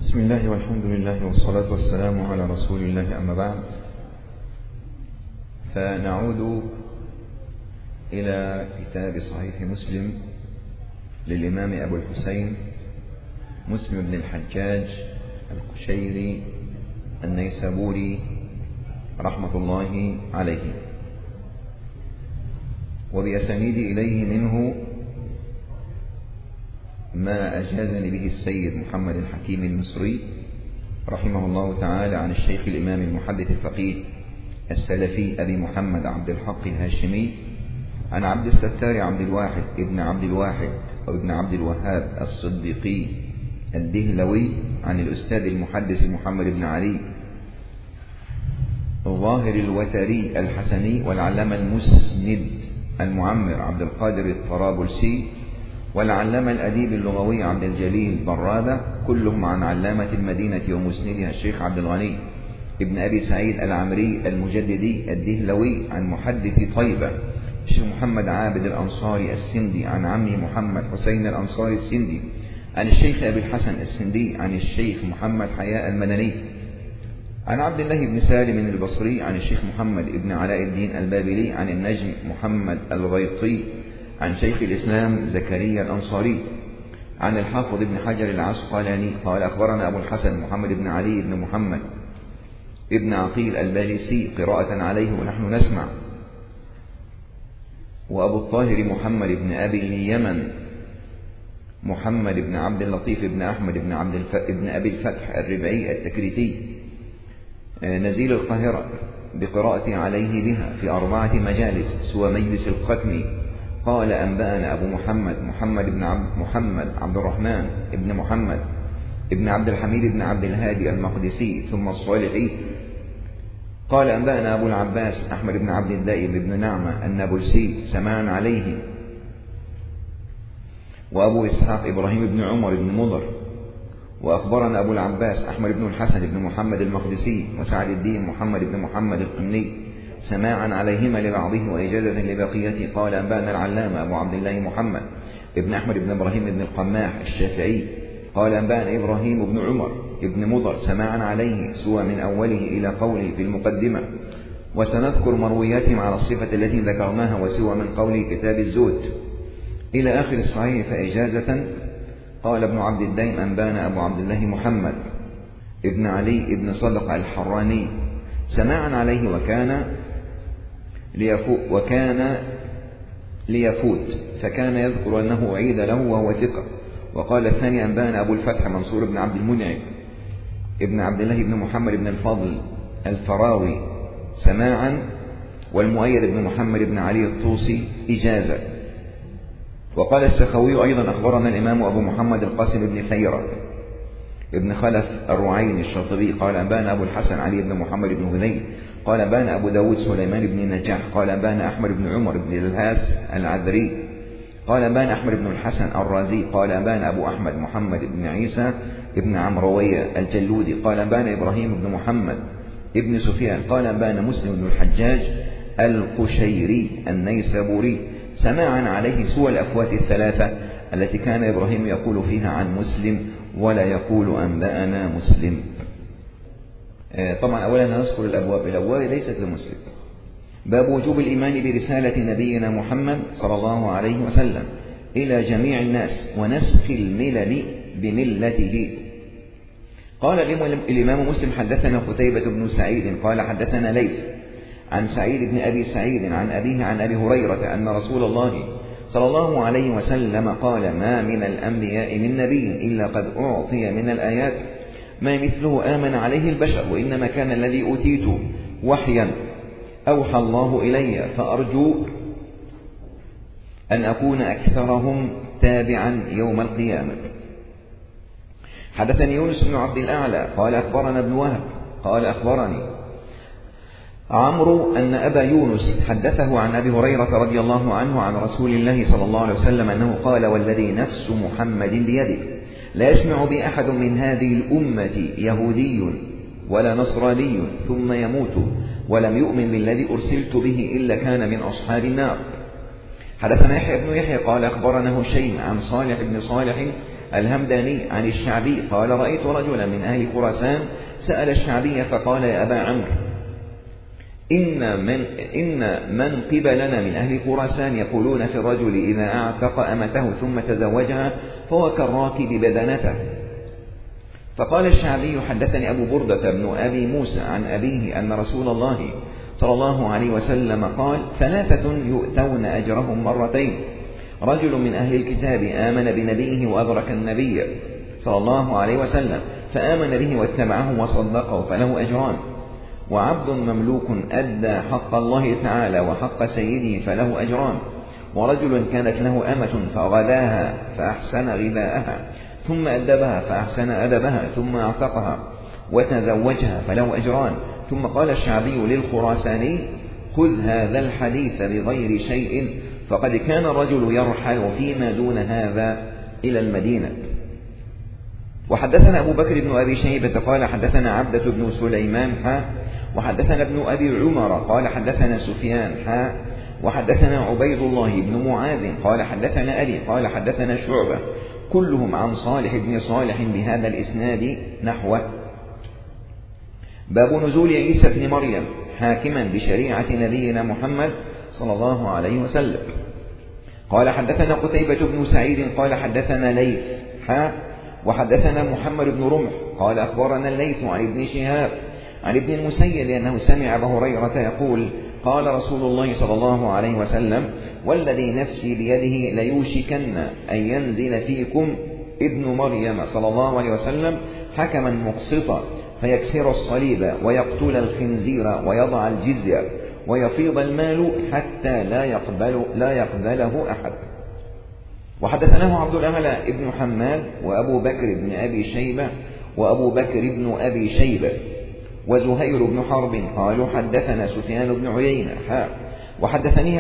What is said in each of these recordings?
بسم الله والحمد لله والصلاة والسلام على رسول الله، أما بعد، فنعود إلى كتاب صحيح مسلم للإمام أبو الحسين مسلم بن الحجاج القشيري النيسابوري رحمة الله عليه، وبأسانيد إليه منه ما أجازني به السيد محمد الحكيم المصري رحمه الله تعالى عن الشيخ الإمام المحدث الفقيه السلفي أبي محمد عبد الحق الهاشمي عن عبد الستار عبد الواحد ابن عبد الواحد أو ابن عبد الوهاب الصديقي الدهلوي عن الأستاذ المحدث محمد بن علي الظاهر الوتري الحسني والعلامة المسند المعمر عبد القادر الطرابلسي والعلامة الأديب اللغوي عبد الجليل برادة، كلهم عن علامة المدينة ومسندها الشيخ عبد الغني ابن أبي سعيد العمري المجددي الدهلوي عن محدث طيبة الشيخ محمد عابد الأنصاري السندي عن عمي محمد حسين الأنصاري السندي عن الشيخ أبي الحسن السندي عن الشيخ محمد حياء المدني عن عبد الله بن سالم البصري عن الشيخ محمد بن علاء الدين البابلي عن النجم محمد الغيطي عن شيخ الإسلام زكريا الأنصاري عن الحافظ بن حجر العسقلاني قال أخبرنا أبو الحسن محمد بن علي بن محمد ابن عقيل البالسي قراءة عليه ونحن نسمع، وأبو الطاهر محمد بن أبي اليمن محمد بن عبد اللطيف بن أحمد بن أبي الفتح الربعي التكريتي نزيل القاهرة بقراءة عليه بها في 4 مجالس سوى مجلس الختم قال أنبأنا أبو محمد بن عبد الرحمن بن محمد ابن عبد الحميد بن عبد الهادي المقدسي ثم الصالحي قال أنبأنا أبو العباس أحمد بن عبد الدائم بن نعمة النابلسي سماعا عليه، وأبو إسحاق إبراهيم بن عمر بن مضر، وأخبرنا أبو العباس أحمد بن الحسن بن محمد المقدسي وسعد الدين محمد بن محمد القمني سماعا عليهما لبعضه وإجازة لبقيته قال أنبأنا العلامة أبو عبد الله محمد ابن أحمد بن إبراهيم بن القماح الشافعي قال أنبأنا إبراهيم بن عمر ابن مضر سماعا عليه سوى من أوله إلى قوله في المقدمة، وسنذكر مروياتهم على الصفة التي ذكرناها وسوى من قوله كتاب الزهد إلى آخر الصحيح فإجازة قال ابن عبد الدين أنبأنا أبو عبد الله محمد ابن علي ابن صدق الحراني سماعا عليه وكان ليفوت فكان يذكر أنه أعيد له وهو ثقة. وقال الثاني أنبأنا أبو الفتح منصور بن عبد المنعم ابن عبد الله بن محمد بن الفضل الفراوي سماعا، والمؤيد بن محمد بن علي الطوسي إجازة. وقال السخوي أيضا أخبرنا الإمام أبو محمد القاسم بن ثيرة ابن خلف الرعين الشاطبي قال أنبأنا أبو الحسن علي بن محمد بن هذيل قال أنبأنا أبو داود سليمان بن نجاح قال أنبأنا أحمد بن عمر بن الهاس العذري قال أنبأنا أحمد بن الحسن الرازي قال أنبأنا أبو أحمد محمد بن عيسى بن عمروية الجلودي قال أنبأنا إبراهيم بن محمد ابن سفيان قال أنبأنا مسلم بن الحجاج القشيري النيسابوري سماعا عليه سوى الأفوات الثلاثة التي كان إبراهيم يقول فيها عن مسلم ولا يقول أنبأنا مسلم. طبعا أولا نذكر الأبواب ليست لمسلم. باب وجوب الإيمان برسالة نبينا محمد صلى الله عليه وسلم إلى جميع الناس ونسخ الملل بملته. قال الإمام مسلم حدثنا قتيبة بن سعيد قال حدثنا ليث عن سعيد بن أبي سعيد عن أبيه عن أبي هريرة أن رسول الله صلى الله عليه وسلم قال ما من الأنبياء من نبي إلا قد أعطي من الآيات ما مثله آمن عليه البشر، وإنما كان الذي أوتيت وحيا أوحى الله إلي، فأرجو أن أكون أكثرهم تابعا يوم القيامة. حدثني يونس بن عبد الأعلى قال أخبرنا ابن وهب قال أخبرني عمرو أن أبا يونس حدثه عن أبي هريرة رضي الله عنه عن رسول الله صلى الله عليه وسلم أنه قال والذي نفس محمد بيده لا يسمع بي أحد من هذه الأمة يهودي ولا نصراني ثم يموت ولم يؤمن بالذي أرسلت به إلا كان من أصحاب النار. حدثنا يحيى بن يحيى قال أخبرنا هشيم عن صالح بن صالح الهمداني عن الشعبي قال رأيت رجلا من أهل خراسان سأل الشعبي فقال يا أبا عمرو إن من قبلنا من أهل خراسان يقولون في الرجل إذا أعتق أمته ثم تزوجها فهو كالراكب بدنته. فقال الشعبي حدثني أبو بردة بن أبي موسى عن أبيه أن رسول الله صلى الله عليه وسلم قال 3 يؤتون أجرهم مرتين: رجل من أهل الكتاب آمن بنبيه وأدرك النبي صلى الله عليه وسلم فآمن به واتبعه وصدقه فله أجران، وعبد مملوك أدى حق الله تعالى وحق سيده فله أجران، ورجل كانت له أمة فغذاها فأحسن غذاءها ثم أدبها فأحسن أدبها ثم أعتقها وتزوجها فله أجران. ثم قال الشعبي للخراساني: خذ هذا الحديث بغير شيء فقد كان الرجل يرحل فيما دون هذا إلى المدينة. وحدثنا أبو بكر بن أبي شيبة قال حدثنا عبدة بن سليمان وحدثنا ابن أبي عمر قال حدثنا سفيان وحدثنا عبيد الله بن معاذ قال حدثنا أبي قال حدثنا شعبة كلهم عن صالح بن صالح بهذا الإسناد نحوه. باب نزول عيسى بن مريم حاكما بشريعة نبينا محمد صلى الله عليه وسلم. قال حدثنا قتيبة بن سعيد قال حدثنا ليث وحدثنا محمد بن رمح قال أخبرنا الليث عن ابن شهاب عن ابن المسيب أنه سمع أبا هريرة يقول: قال رسول الله صلى الله عليه وسلم: والذي نفسي بيده ليوشكن أن ينزل فيكم ابن مريم صلى الله عليه وسلم حكما مقسطا فيكسر الصليب ويقتل الخنزير ويضع الجزية ويفيض المال حتى لا يقبله أحد. وحدثناه عبد الأعلى ابن حماد وأبو بكر بن أبي شيبة وأبو بكر بن أبي شيبة وزهير بن حرب قالوا حدثنا سفيان بن عيينة وحدثني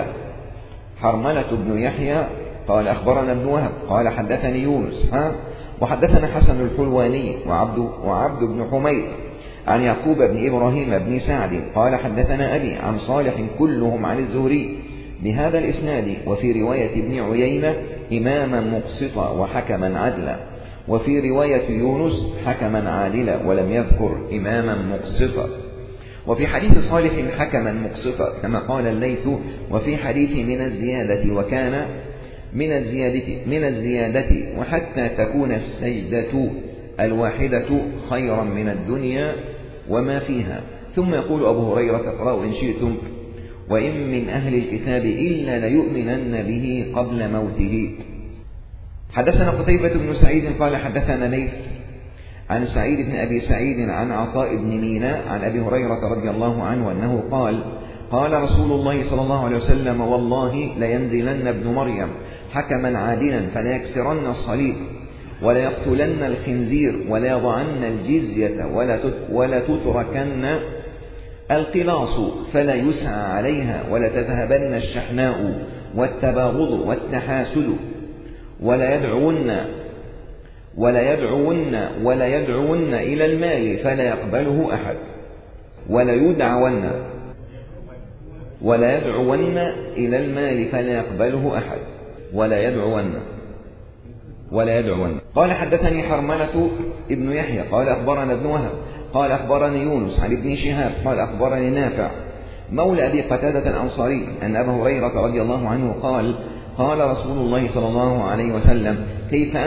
حرملة بن يحيى قال أخبرنا ابن وهب قال حدثني يونس وحدثنا حسن الحلواني وعبد بن حميد عن يعقوب بن إبراهيم بن سعد قال حدثنا أبي عن صالح كلهم عن الزهري بهذا الإسناد، وفي رواية ابن عيينة إماما مقسطا وحكما عدلا، وفي رواية يونس حكما عادلا ولم يذكر إماما مقسطا. وفي حديث صالح حكما مقسطا كما قال الليث، وفي حديث من الزيادة وكان من الزيادة وحتى تكون السجدة الواحدة خيرا من الدنيا وما فيها. ثم يقول أبو هريرة: اقرأوا إن شئتم: وإن من أهل الكتاب إلا ليؤمنن به قبل موته. حدثنا قتيبة بن سعيد قال حدثنا ليث عن سعيد بن أبي سعيد عن عطاء بن ميناء عن أبي هريرة رضي الله عنه أنه قال: قال رسول الله صلى الله عليه وسلم: والله لينزلن ابن مريم حكما عادلا فليكسرن الصليب ولا يقتلن الخنزير ولا يضعن الجزية ولا تتركن القلاص فلا يسعى عليها ولا تذهبن الشحناء والتباغض والتحاسد ولا يدعون إلى المال فلا يقبله أحد ولا يدعون إلى المال فلا يقبله أحد ولا يدعون. قال حدثني حرملة ابن يحيى قال أخبرنا ابن وهب قال أخبرني يونس عن ابن شهاب قال أخبرني نافع مولى أبي قتادة الأنصاري أن أبا هريرة رضي الله عنه قال: قال رسول الله صلى الله عليه وسلم: كيف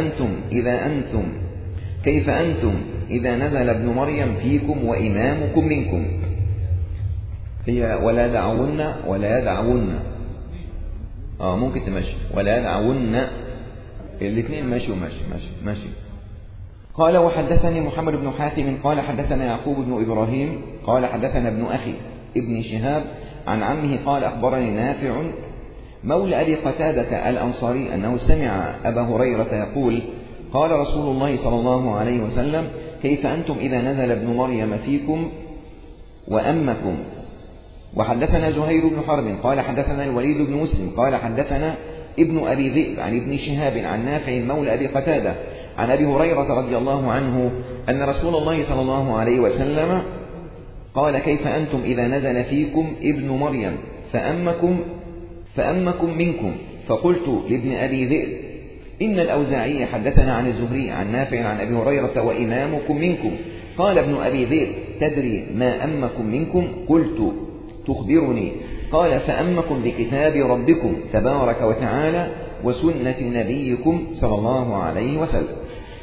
أنتم إذا نزل ابن مريم فيكم وإمامكم منكم. هي ولا يدعون ممكن تمشي ولا يدعون، الاثنين ماشي. قال: وحدثني محمد بن حاتم قال حدثنا يعقوب بن إبراهيم قال حدثنا ابن أخي ابن شهاب عن عمه قال أخبرني نافع مولى أبي قتادة الأنصاري أنه سمع أبا هريرة يقول: قال رسول الله صلى الله عليه وسلم: كيف أنتم إذا نزل ابن مريم فيكم وأمكم. وحدثنا زهير بن حرب قال حدثنا الوليد بن مسلم قال حدثنا ابن أبي ذئب عن ابن شهاب عن نافع مولى أبي قتادة عن أبي هريرة رضي الله عنه أن رسول الله صلى الله عليه وسلم قال: كيف أنتم إذا نزل فيكم ابن مريم فأمكم منكم. فقلت لابن أبي ذئب: إن الأوزاعي حدثنا عن الزهري عن نافع عن أبي هريرة وإمامكم منكم. قال ابن أبي ذئب تدري ما أمكم منكم؟ قلت تخبرني. قال فأمكم بكتاب ربكم تبارك وتعالى وسنة نبيكم صلى الله عليه وسلم.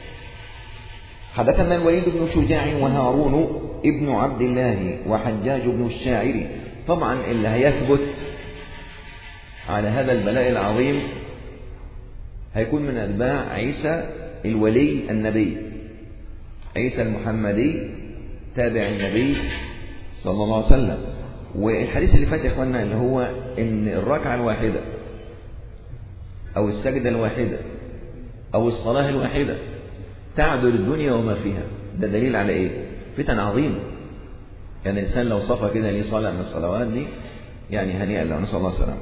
حدثنا الوليد بن شجاع وهارون ابن عبد الله وحجاج بن الشاعري. طبعا اللي هيثبت على هذا البلاء العظيم هيكون من أتباع عيسى الولي النبي، عيسى المحمدي تابع النبي صلى الله عليه وسلم. والحديث اللي فات يا اخوانا اللي هو ان الركعة الواحدة او السجدة الواحدة او الصلاة الواحدة تعدل الدنيا وما فيها، ده دليل على ايه؟ فتن عظيمة. يعني الانسان لو صفى كده ليه صلاة من الصلوات دي يعني هنيئا له، نسأل الله السلامة.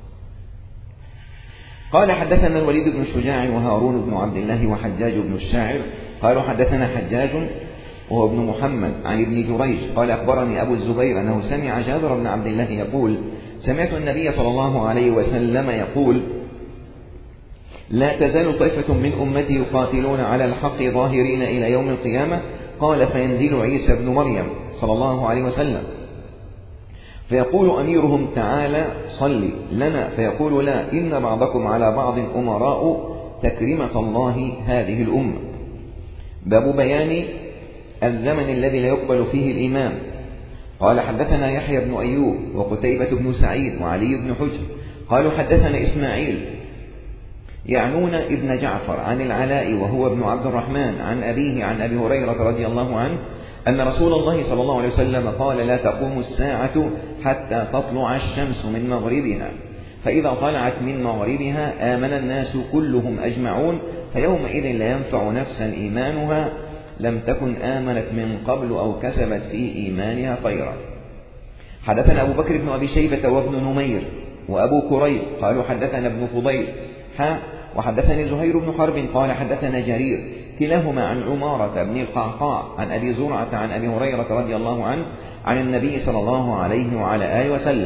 قال حدثنا الوليد بن شجاع وهارون بن عبد الله وحجاج بن الشاعر قالوا حدثنا حجاج وهو ابن محمد عن ابن جريج قال أخبرني أبو الزبير أنه سمع جابر بن عبد الله يقول سمعت النبي صلى الله عليه وسلم يقول لا تزال طائفة من أمتي يقاتلون على الحق ظاهرين إلى يوم القيامة. قال فينزل عيسى بن مريم صلى الله عليه وسلم فيقول أميرهم تعالى صل لنا، فيقول لا إن بعضكم على بعض أمراء تكرمة الله هذه الأمة. باب بيان الزمن الذي لا يقبل فيه الإمام. قال حدثنا يحيى بن أيوب وقتيبة بن سعيد وعلي بن حجر قالوا حدثنا إسماعيل يعنون ابن جعفر عن العلاء وهو ابن عبد الرحمن عن أبيه عن أبي هريرة رضي الله عنه أن رسول الله صلى الله عليه وسلم قال لا تقوم الساعة حتى تطلع الشمس من مغربها، فإذا طلعت من مغربها آمن الناس كلهم أجمعون، فيومئذ لا ينفع نفسا إيمانها لم تكن آمنت من قبل أو كسبت في إيمانها خيرا. حدثنا أبو بكر بن أبي شيبة وابن نمير وأبو كريب قالوا حدثنا ابن فضيل وحدثني زهير بن حرب قال حدثنا جرير كلاهما عن عمارة بن القعقاع عن أبي زرعة عن أبي هريرة رضي الله عنه عن النبي صلى الله عليه وعلى آله وسلم.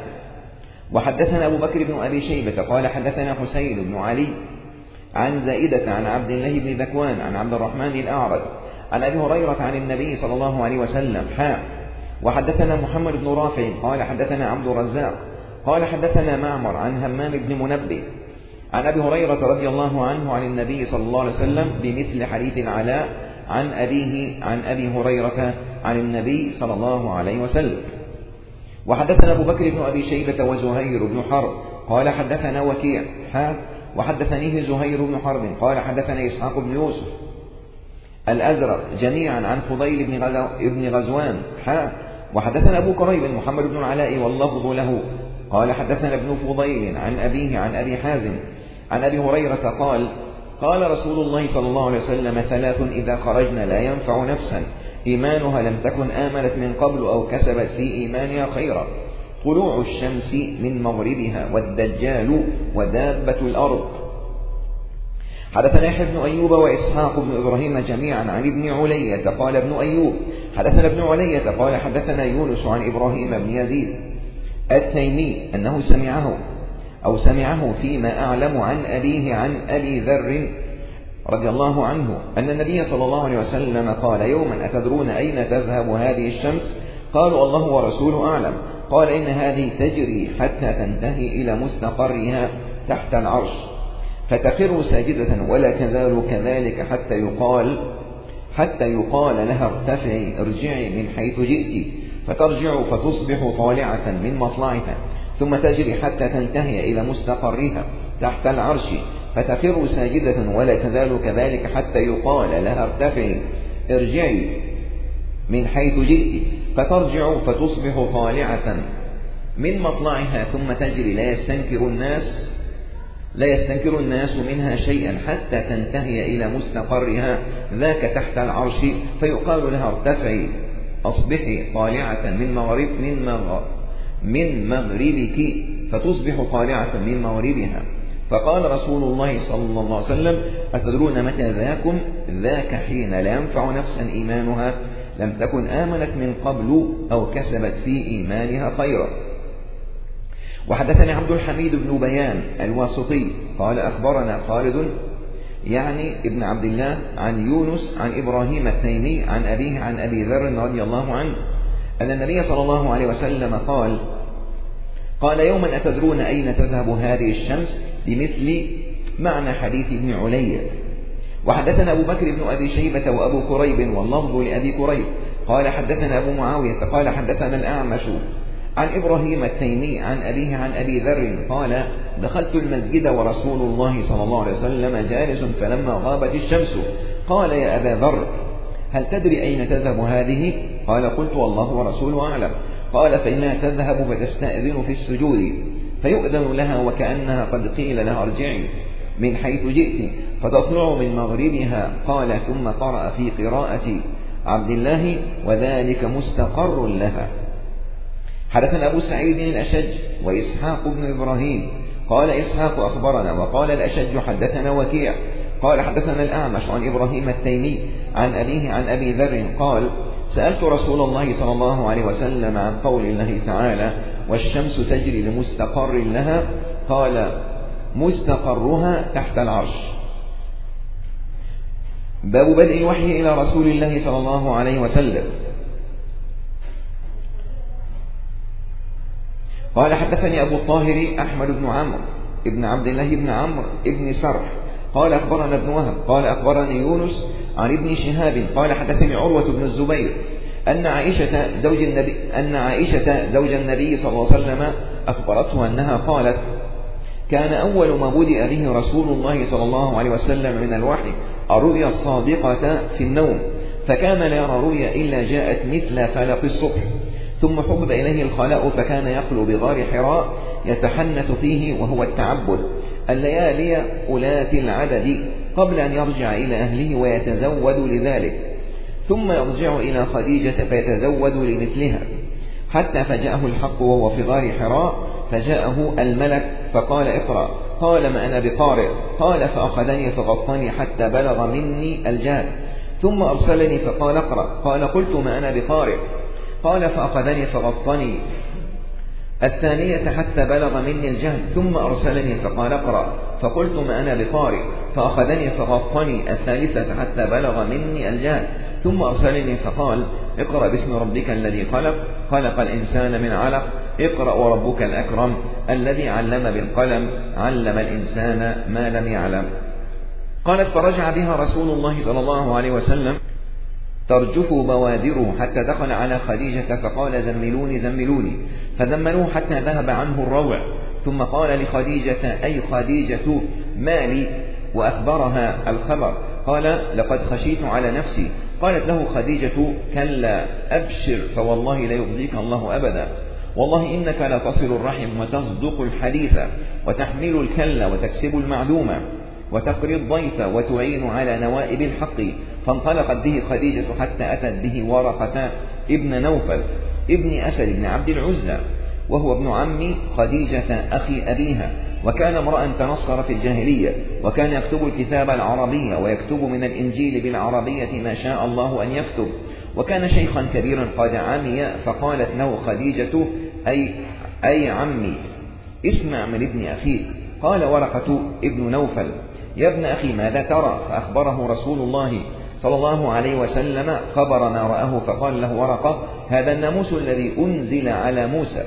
وحدثنا أبو بكر بن أبي شيبة قال حدثنا حسين بن علي عن زائدة عن عبد الله بن ذكوان عن عبد الرحمن الأعرج عن أبي هريرة عن النبي صلى الله عليه وسلم. وحدثنا محمد بن رافع قال حدثنا عبد الرزاق قال حدثنا معمر عن همام بن منبه عن أبي هريرة رضي الله عنه عن النبي صلى الله عليه وسلم بمثل حديث العلاء عن أبيه عن أبي هريرة عن النبي صلى الله عليه وسلم. وحدثنا أبو بكر بن أبي شيبة وزهير بن حرب قال حدثنا وكيع وحدثنيه زهير بن حرب قال حدثنا إسحاق بن يوسف الأزرق جميعا عن فضيل بن غزوان وحدثنا أبو كريب محمد بن العلاء واللفظ له قال حدثنا ابن فضيل عن أبيه عن أبي حازم عن أبي هريرة قال قال رسول الله صلى الله عليه وسلم ثلاث إذا خرجنا لا ينفع نفسا إيمانها لم تكن آمنت من قبل أو كسبت في إيمانها خيرا: طلوع الشمس من مغربها والدجال ودابة الأرض. حدثنا يحيى بن أيوب وإسحاق بن إبراهيم جميعا عن ابن علية قال ابن أيوب حدثنا ابن علية قال حدثنا يونس عن إبراهيم بن يزيد التيمي أنه سمعه فيما أعلم عن أبيه عن أبي ذر رضي الله عنه أن النبي صلى الله عليه وسلم قال يوما: أتدرون أين تذهب هذه الشمس؟ قالوا: الله ورسوله أعلم. قال: إن هذه تجري حتى تنتهي إلى مستقرها تحت العرش فتخر ساجدة ولا تزال كذلك حتى يقال لها: ارتفعي ارجعي من حيث جئت، فترجع فتصبح طالعة من مطلعها، ثم تجري حتى تنتهي إلى مستقرها تحت العرش فتخر ساجدة ولا تزال كذلك حتى يقال لها: ارتفعي ارجعي من حيث جئت، فترجع فتصبح طالعة من مطلعها ثم تجري. لا يستنكر الناس منها شيئا حتى تنتهي إلى مستقرها ذاك تحت العرش، فيقال لها: ارتفعي أصبحي طالعة من مغربك، فتصبح طالعة من مغربها. فقال رسول الله صلى الله عليه وسلم: أتدرون متى ذاكم؟ ذاك حين لا ينفع نفسا إيمانها لم تكن آمنت من قبل أو كسبت في إيمانها خيرا. وحدثني عبد الحميد بن بيان الواسطي قال أخبرنا خالد يعني ابن عبد الله عن يونس عن إبراهيم التيمي عن أبيه عن أبي ذر رضي الله عنه أن النبي صلى الله عليه وسلم قال يوما أتدرون أين تذهب هذه الشمس بمثل معنى حديث ابن علي. وحدثنا أبو بكر بن أبي شيبة وأبو كريب واللفظ لأبي كريب قال حدثنا أبو معاوية قال حدثنا الأعمش عن إبراهيم التيمي عن أبيه عن أبي ذر قال دخلت المسجد ورسول الله صلى الله عليه وسلم جالس فلما غابت الشمس قال يا أبا ذر هل تدري أين تذهب هذه؟ قال قلت والله ورسوله أعلم. قال فإنها تذهب فتستأذن في السجود فيؤذن لها وكأنها قد قيل لها ارجعي من حيث جئت فتطلع من مغربها. قال ثم قرأ في قراءة عبد الله وذلك مستقر لها. حدثنا أبو سعيد الأشج وإسحاق بن إبراهيم قال إسحاق أخبرنا وقال الأشج حدثنا وكيع قال حدثنا الأعمش عن إبراهيم التيمي عن أبيه عن أبي ذر قال سألت رسول الله صلى الله عليه وسلم عن قول الله تعالى والشمس تجري لمستقر لها قال مستقرها تحت العرش. باب بدء الوحي إلى رسول الله صلى الله عليه وسلم. قال حدثني أبو الطاهر أحمد بن عمرو ابن عبد الله بن عمرو ابن سرح قال أخبرنا ابن وهب قال أخبرني يونس عن ابن شهاب قال حدثني عروة بن الزبير أن عائشة زوج النبي صلى الله عليه وسلم أخبرته أنها قالت كان أول ما بدأ به رسول الله صلى الله عليه وسلم من الوحي الرؤيا الصادقة في النوم فكان لا يرى رؤيا إلا جاءت مثل فلق الصبح ثم حبب إليه الخلاء فكان يخلو بغار حراء يتحنث فيه وهو التعبد الليالي أولات العدد قبل أن يرجع إلى أهله ويتزود لذلك ثم يرجع إلى خديجة فيتزود لمثلها حتى فجاءه الحق وهو في غار حراء فجاءه الملك فقال اقرأ قال ما أنا بقارئ قال فأخذني فغطني حتى بلغ مني الجهد ثم أرسلني فقال اقرأ قال قلت ما أنا بقارئ قال فأخذني فغطني الثانية حتى بلغ مني الجهد ثم أرسلني فقال اقرأ فقلت ما أنا بقارئ فأخذني فغطني الثالثة حتى بلغ مني الجهد ثم أرسلني فقال اقرأ باسم ربك الذي خلق الإنسان من علق اقرأ وربك الأكرم الذي علم بالقلم علم الإنسان ما لم يعلم. قالت فرجع بها رسول الله صلى الله عليه وسلم ترجف بوادره حتى دخل على خديجة فقال زملوني فزملوه حتى ذهب عنه الروع ثم قال لخديجة أي خديجة ما لي وأخبرها الخبر قال لقد خشيت على نفسي. قالت له خديجة كلا أبشر فوالله لا يخزيك الله أبدا والله إنك لا تصل الرحم وتصدق الحديث وتحمل الكل وتكسب المعدومة وتقري الضيف وتعين على نوائب الحق. فانطلقت به خديجة حتى أتت به ورقة ابن نوفل ابن أسد بن عبد العزى وهو ابن عم خديجة أخي أبيها وكان امرأ تنصر في الجاهلية وكان يكتب الكتاب العربية ويكتب من الإنجيل بالعربية ما شاء الله أن يكتب وكان شيخا كبيرا قد عمي. فقالت له خديجة أي عمي اسمع من ابن أخيك. قال ورقة ابن نوفل يا ابن أخي ماذا ترى؟ فأخبره رسول الله صلى الله عليه وسلم خبر ما رآه فقال له ورقة هذا الناموس الذي أنزل على موسى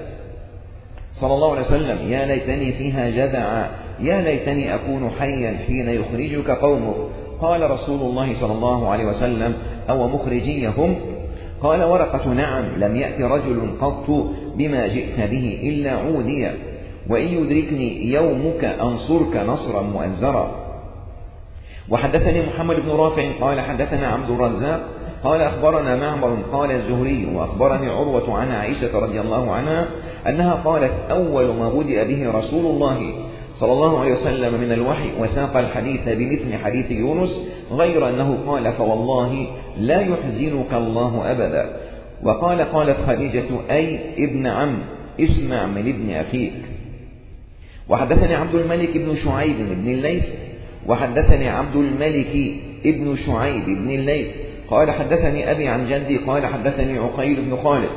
صلى الله عليه وسلم يا ليتني فيها جذعا يا ليتني أكون حيا حين يخرجك قومك. قال رسول الله صلى الله عليه وسلم أو مخرجيهم؟ قال ورقة نعم لم يأت رجل قط بما جئت به إلا عودي وإن يدركني يومك أنصرك نصرا مؤزرا. وحدثني محمد بن رافع قال حدثنا عبد الرزاق قال أخبرنا معمر قال الزهري وأخبرني عروة عن عائشة رضي الله عنها أنها قالت أول ما بدأ به رسول الله صلى الله عليه وسلم من الوحي وساق الحديث بمثل حديث يونس غير أنه قال فوالله لا يحزنك الله أبدا. قالت خديجة أي ابن عم اسمع من ابن أخيك. وحدثني عبد الملك بن شعيب بن الليث وحدثني عبد الملك ابن شعيب بن الليث قال حدثني أبي عن جدي قال حدثني عقيل بن خالد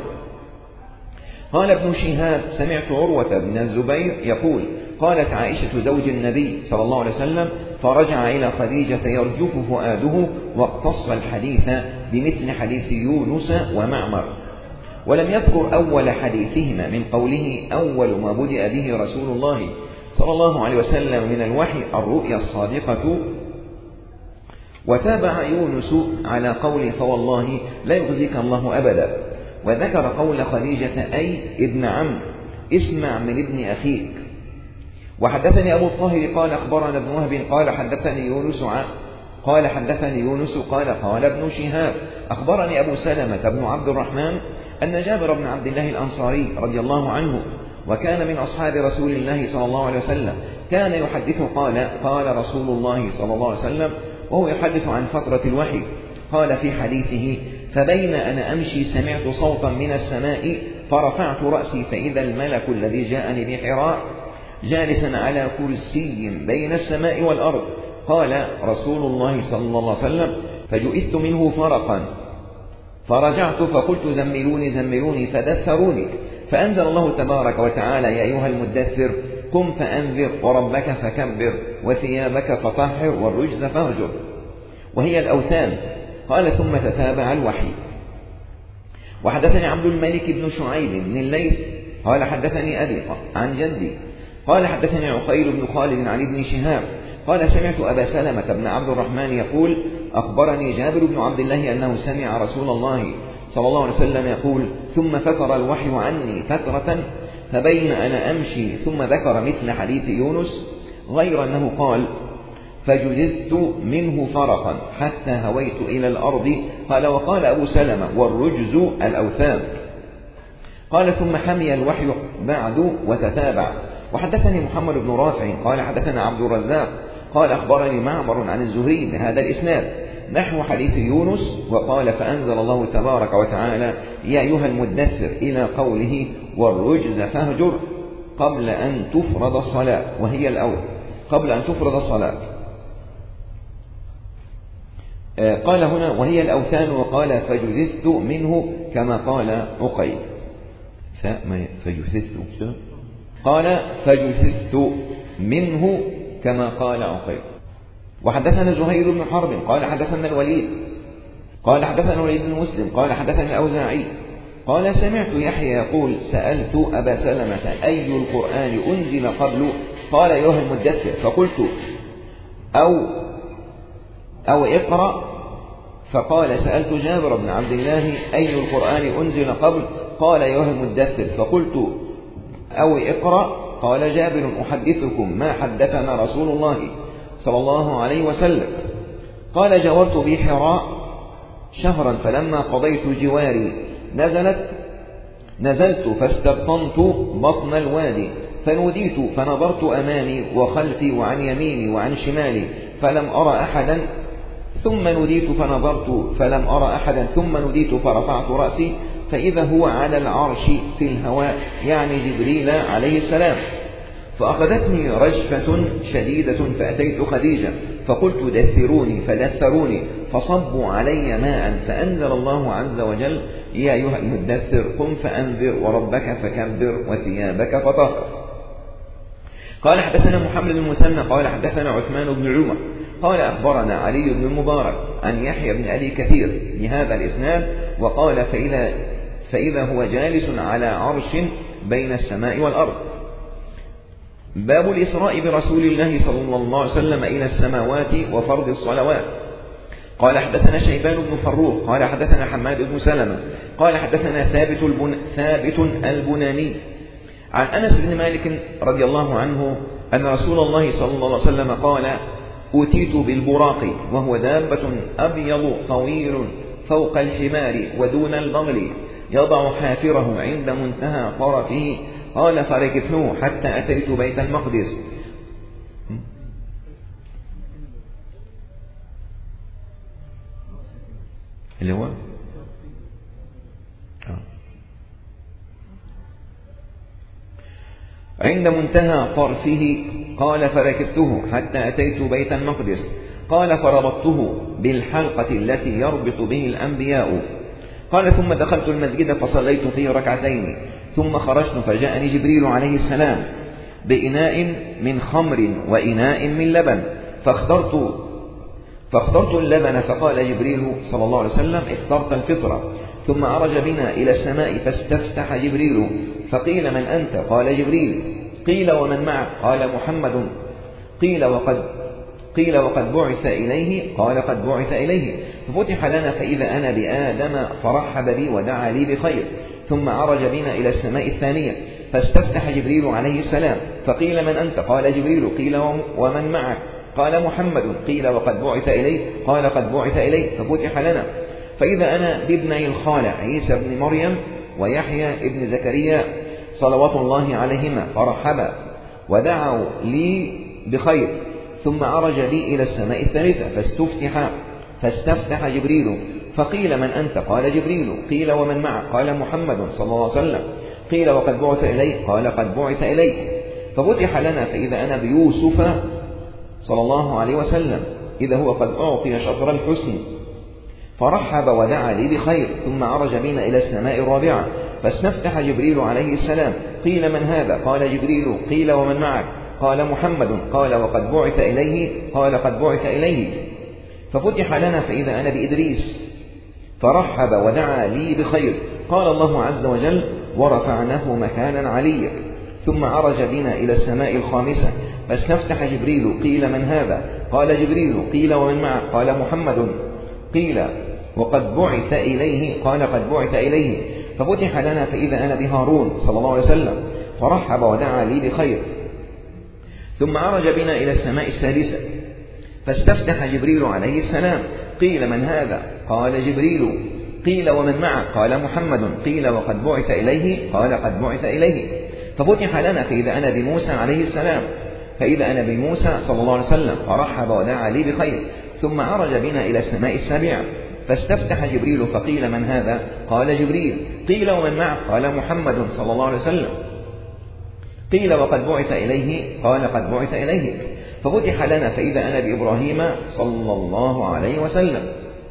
قال ابن شهاب سمعت عروة بن الزبير يقول قالت عائشة زوج النبي صلى الله عليه وسلم فرجع إلى خديجة يرجف فؤاده، واقتص الحديث بمثل حديث يونس ومعمر. ولم يذكر أول حديثهما من قوله أول ما بدأ به رسول الله صلى الله عليه وسلم من الوحي الرؤيا الصادقة. وتابع يونس على قوله فوالله لا يخزيك الله أبدا. وذكر قول خديجة أي ابن عم اسمع من ابن أخيك. وحدثني أبو الطاهر قال أخبرنا ابن وهب قال حدثني يونس قال ابن شهاب أخبرني أبو سلمة بن عبد الرحمن أن جابر بن عبد الله الأنصاري رضي الله عنه وكان من أصحاب رسول الله صلى الله عليه وسلم كان يحدث قال رسول الله صلى الله عليه وسلم وهو يحدث عن فترة الوحي قال في حديثه فبين أنا أمشي سمعت صوتا من السماء فرفعت رأسي فإذا الملك الذي جاءني بحراء جالسا على كرسي بين السماء والأرض. قال رسول الله صلى الله عليه وسلم فجئت منه فرقا فرجعت فقلت زملوني فدثروني فأنزل الله تبارك وتعالى يا أيها المدثر قم فأنذر وربك فكبر وثيابك فطهر والرجز فاهجر وهي الأوثان. قال ثم تتابع الوحي. وحدثني عبد الملك بن شعيب بن الليث قال حدثني أبي عن جدي قال حدثني عقيل بن خالد عن ابن شهاب قال سمعت أبا سلمة بن عبد الرحمن يقول أخبرني جابر بن عبد الله أنه سمع رسول الله صلى الله عليه وسلم يقول ثم فتر الوحي عني فترة فبين أنا أمشي ثم ذكر مثل حديث يونس غير أنه قال فجذذت منه فرقا حتى هويت إلى الأرض. قال وقال أبو سلمة والرجز الأوثان. قال ثم حمي الوحي بعد وتتابع. وحدثني محمد بن رافع قال حدثنا عبد الرزاق قال أخبرني معمر عن الزهري بهذا الإسناد نحو حديث يونس. وقال فأنزل الله تبارك وتعالى يا أيها المدثر إلى قوله والرجز فاهجر قبل أن تفرض الصلاة وهي الأول قبل أن تفرض الصلاة. قال هنا وهي الأوثان. وقال فجثثت منه كما قال عقيل قال فجثثت منه كما قال عقيل. وحدثنا زهير بن حرب قال حدثنا الوليد قال حدثنا الوليد بن مسلم قال حدثنا الأوزاعي قال سمعت يحيى يقول سألت أبا سلمة أي القرآن أنزل قبل قال أيها المدثر فقلت أو اقرأ فقال سألت جابر بن عبد الله أي القرآن أنزل قبل قال أيها المدثر فقلت أو اقرأ قال جابر أحدثكم ما حدثنا رسول الله صلى الله عليه وسلم. قال جاورت بحراء شهرا فلما قضيت جواري نزلت فاستبطنت بطن الوادي فنوديت فنظرت أمامي وخلفي وعن يميني وعن شمالي فلم أرى أحدا ثم نوديت فنظرت فلم أرى أحدا ثم نوديت فرفعت رأسي فإذا هو على العرش في الهواء يعني جبريل عليه السلام. فأخذتني رجفة شديدة فأتيت خديجة فقلت دثروني فدثروني فصبوا علي ماء فأنزل الله عز وجل يا أيها المدثر قم فأنذر وربك فكبر وثيابك فطهر. قال حدثنا محمد بن المثنى قال حدثنا عثمان بن عمر قال أخبرنا علي بن المبارك عن يحيى بن أبي كثير بهذا الإسناد وقال فإذا هو جالس على عرش بين السماء والأرض. باب الإسراء برسول الله صلى الله عليه وسلم إلى السماوات وفرض الصلوات. قال حدثنا شيبان بن فروخ قال حدثنا حماد بن سلمة قال حدثنا ثابت البناني عن أنس بن مالك رضي الله عنه أن رسول الله صلى الله عليه وسلم قال أتيت بالبراق وهو دابة أبيض طويل فوق الحمار ودون البغل يضع حافره عند منتهى طرفه. قال فركبته حتى أتيت بيت المقدس. اللي هو عند منتهى طرفه. قال فركبته حتى أتيت بيت المقدس. قال فربطته بالحلقة التي يربط به الأنبياء. قال ثم دخلت المسجد فصليت فيه ركعتين ثم خرجت فجاءني جبريل عليه السلام بإناء من خمر وإناء من لبن فاخترت اللبن، فقال جبريل صلى الله عليه وسلم اخترت الفطرة. ثم عرج بنا إلى السماء فاستفتح جبريل فقيل من أنت؟ قال جبريل. قيل ومن معك؟ قال محمد. قيل وقد بعث إليه؟ قال قد بعث إليه. ففتح لنا فإذا أنا بآدم فرحب بي ودعا لي بخير. ثم عرج بنا إلى السماء الثانية فاستفتح جبريل عليه السلام فقيل من أنت؟ قال جبريل. قيل ومن معك؟ قال محمد. قيل وقد بعث إليه؟ قال قد بعث إليه. ففتح لنا فإذا أنا بابني الخالع عيسى بن مريم ويحيى ابن زكريا صلوات الله عليهما فرحبا ودعوا لي بخير. ثم عرج بي إلى السماء الثالثة فاستفتح جبريل فقيل من أنت؟ قال جبريل. قيل ومن معك؟ قال محمد صلى الله عليه وسلم. قيل وقد بعث إليه؟ قال قد بعث إليه. ففتح لنا فإذا أنا بيوسف صلى الله عليه وسلم إذا هو قد أعطي شطر الحسن فرحب ودعا لي بخير. ثم عرج بنا إلى السماء الرابعة فاستفتح جبريل عليه السلام. قيل من هذا؟ قال جبريل. قيل ومن معك؟ قال محمد. قال وقد بعث إليه؟ قال قد بعث إليه. ففتح لنا فإذا أنا بإدريس فرحب ودعا لي بخير. قال الله عز وجل ورفعناه مكانا عليا. ثم عرج بنا إلى السماء الخامسة فاستفتح جبريل. قيل من هذا؟ قال جبريل. قيل ومن معك؟ قال محمد. قيل وقد بعث إليه؟ قال قد بعث إليه. ففتح لنا فإذا أنا بهارون صلى الله عليه وسلم فرحب ودعا لي بخير. ثم عرج بنا إلى السماء السادسة فاستفتح جبريل عليه السلام. قيل من هذا؟ قال جبريل. قيل ومن معه؟ قال محمد. قيل وقد بعث إليه؟ قال قد بعث إليه. ففتح لنا فإذا أنا بموسى عليه السلام فإذا أنا بموسى صلى الله عليه وسلم فرحب ودعا لي بخير. ثم عرج بنا إلى السماء السابعة فاستفتح جبريل فقيل من هذا؟ قال جبريل. قيل ومن معه؟ قال محمد صلى الله عليه وسلم. قيل وقد بعث إليه؟ قال قد بعث إليه. ففتح لنا فإذا أنا بإبراهيم صلى الله عليه وسلم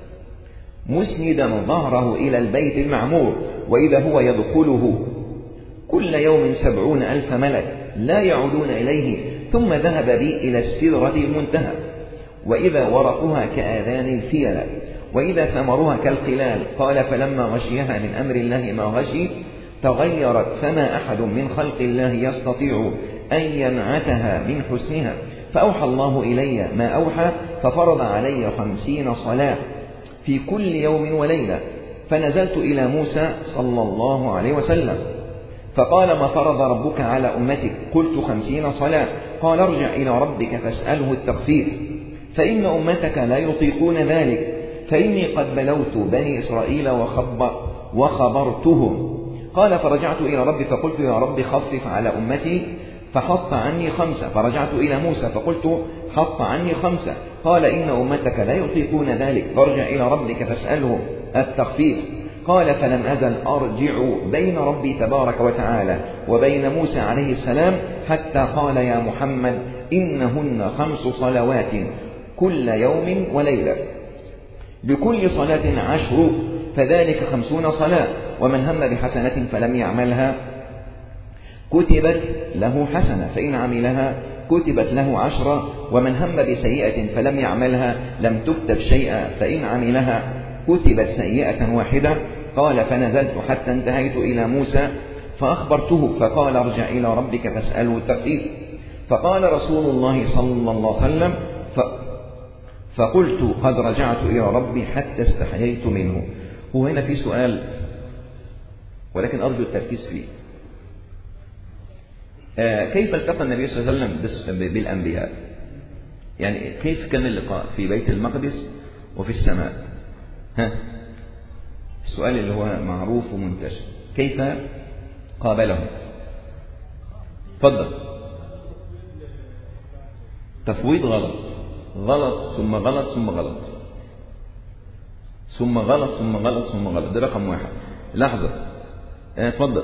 مسندا ظهره إلى البيت المعمور وإذا هو يدخله كل يوم 70,000 ملك لا يعودون إليه. ثم ذهب بي إلى السدرة المنتهى وإذا ورقها كآذان الفيل وإذا ثمرها كالقلال. قال فلما غشيها من أمر الله ما غشي تغيرت فما أحد من خلق الله يستطيع أن ينعتها من حسنها. فأوحى الله إلي ما أوحى ففرض علي 50 صلاة في كل يوم وليلة. فنزلت إلى موسى صلى الله عليه وسلم فقال ما فرض ربك على أمتك؟ قلت 50 صلاة. قال ارجع إلى ربك فاسأله التخفيف فإن أمتك لا يطيقون ذلك فإني قد بلوت بني إسرائيل وخبرتهم. قال فرجعت إلى ربي فقلت يا رب خفف على أمتي فحط عني 5. فرجعت إلى موسى فقلت حط عني 5. قال إن أمتك لا يطيقون ذلك فارجع إلى ربك فاسأله التخفيف. قال فلم أزل أرجع بين ربي تبارك وتعالى وبين موسى عليه السلام حتى قال يا محمد إنهن 5 صلوات كل يوم وليلة بكل صلاة 10 فذلك 50 صلاة. ومن هم بحسنة فلم يعملها كتبت له حسنة فإن عملها كتبت له 10. ومن هم بسيئة فلم يعملها لم تكتب شيئا فإن عملها كتبت سيئة واحدة. قال فنزلت حتى انتهيت إلى موسى فأخبرته فقال ارجع إلى ربك فاسأله التخفيف. فقال رسول الله صلى الله عليه وسلم فقلت قد رجعت إلى ربي حتى استحييت منه. هو هنا في سؤال ولكن أرجو التركيز فيه. كيف التقى النبي صلى الله عليه وسلم بالأنبياء؟ يعني كيف كان اللقاء في بيت المقدس وفي السماء؟ السؤال اللي هو معروف ومنتشر كيف قابلهم؟ تفضل. تفويض غلط ثم غلط ثم غلط ثم غلط ثم غلط ثم غلط. ده رقم 1. لحظة. تفضل.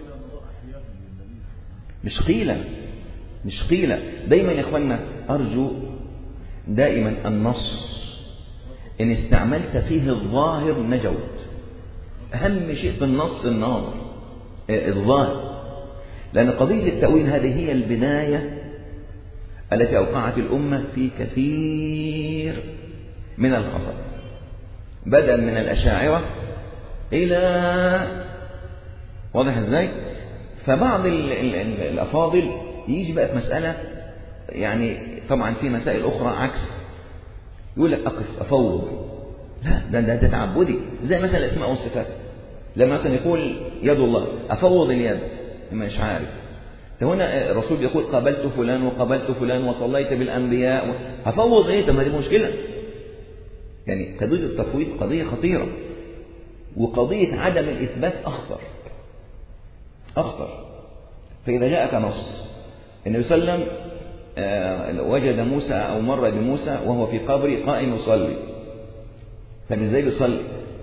مش قيلة. دايما يا اخوانا أرجو دائما النص إن استعملت فيه الظاهر نجوت. أهم شيء في النص النظر الظاهر، لأن قضية التأويل هذه هي البداية التي أوقعت الأمة في كثير من الخطأ، بدءا من الأشاعرة إلى واضح إزاي. فبعض الأفاضل يجي بقى في مسألة، يعني طبعا في مسائل أخرى عكس، يقول لك أقف أفوض، لا ده تعبدي، زي مثلا الأسماء والصفات. لما مثلا يقول يد الله أفوض اليد، مش عارف. هنا الرسول بيقول قابلت فلان وقابلت فلان وصليت بالأنبياء، هفوض إيه؟ طب ما دي مشكلة. يعني قضية التفويض قضية خطيرة، وقضية عدم الإثبات أخطر. فإذا جاءك نص النبي صلى الله عليه وسلم وجد موسى أو مر بموسى وهو في قبر قائم يصلي، طب ازاي بيصلي؟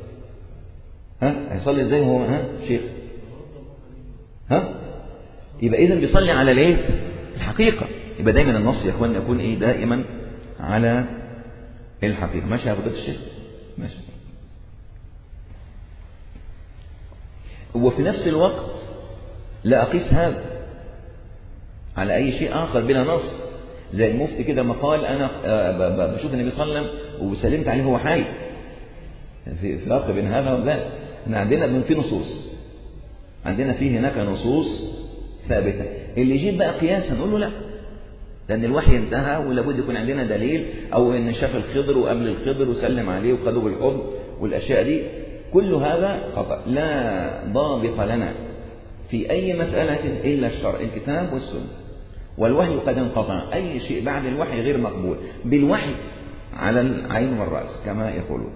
هيصلي ازاي وهو شيخ؟ يبقى إذن بيصلي على الايه؟ الحقيقة. يبقى دايما النص يا اخوان يكون ايه؟ دائما على الحقيقة. ماشي يا فضيلة الشيخ؟ ماشي. وفي نفس الوقت لا أقيس هذا على أي شيء آخر بلا نص، زي المفتي كده ما قال أنا بشوف النبي صلى الله عليه وسلم وسلمت عليه وهو حي. في فرق بين هذا وذاك. احنا عندنا في نصوص، عندنا فيه هناك نصوص ثابتة. اللي يجيب بقى قياسا نقول له لا، لأن الوحي انتهى ولابد يكون عندنا دليل، أو إن شاف الخضر وقبل الخضر وسلم عليه وخذوا بالحضن والأشياء دي، كل هذا خطأ. لا ضابط لنا في أي مسألة إلا الشرع، الكتاب والسنة، والوحي قد انقطع. أي شيء بعد الوحي غير مقبول، بالوحي على العين والرأس كما يقولون.